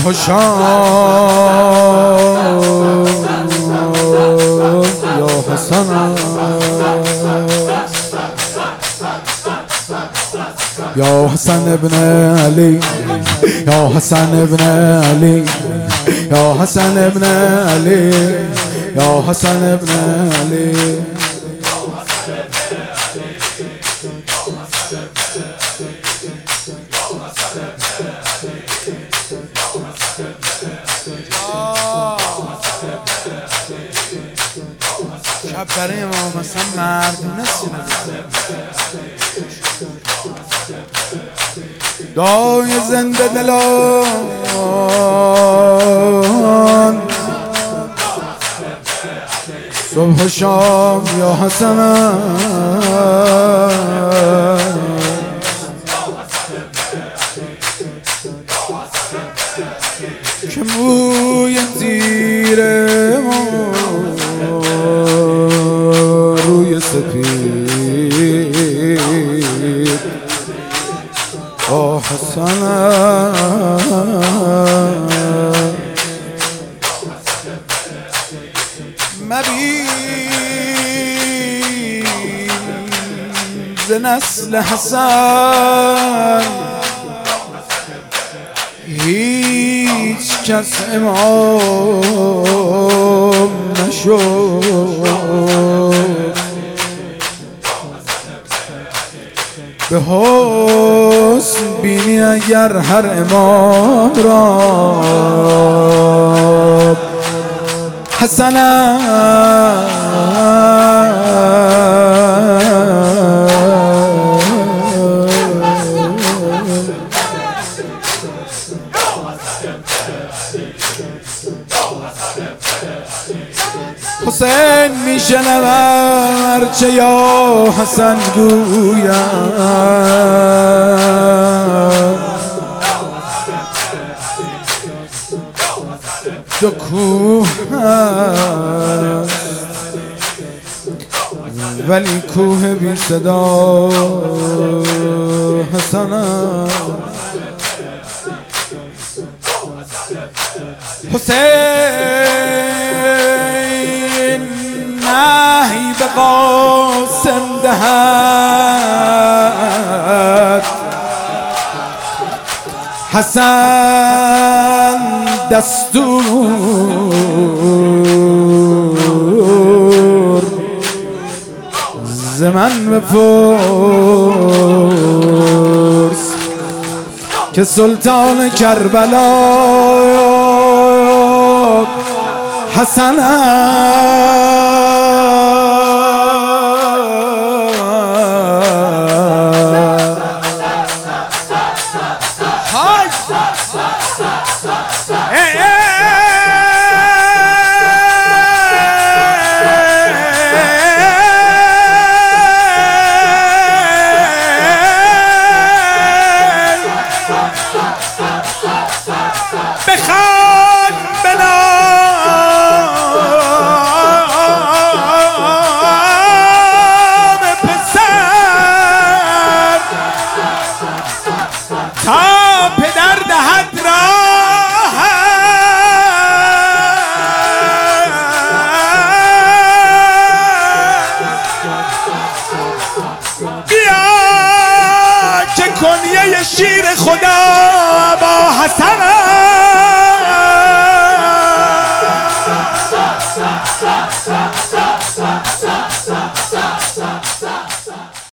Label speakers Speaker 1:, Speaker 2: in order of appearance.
Speaker 1: صبح و شام یا حسن یا حسن ابن علی یا حسن ابن علی یا حسن ابن علی یا حسن ابن علی شب برای ما مثلا مردونه سینه دای زنده دلان صبح و شام یا حسن که موی تیر ما روی سپید آه حسن مبین ز نسل حسن هیچ کس امام نشد به حسن بینی اگر هر امام را حسنا حسین میشنوم هرچه یا حسن گویم دو کوه هست ولی کوه بی صدا حسن حسین نهی به قاسم دهد حسن دستور ز من بپرس که سلطان کربلا حسن بخوان بنام پسر تا پدر دهد راه بیا که کنیه شیر خدا با حسن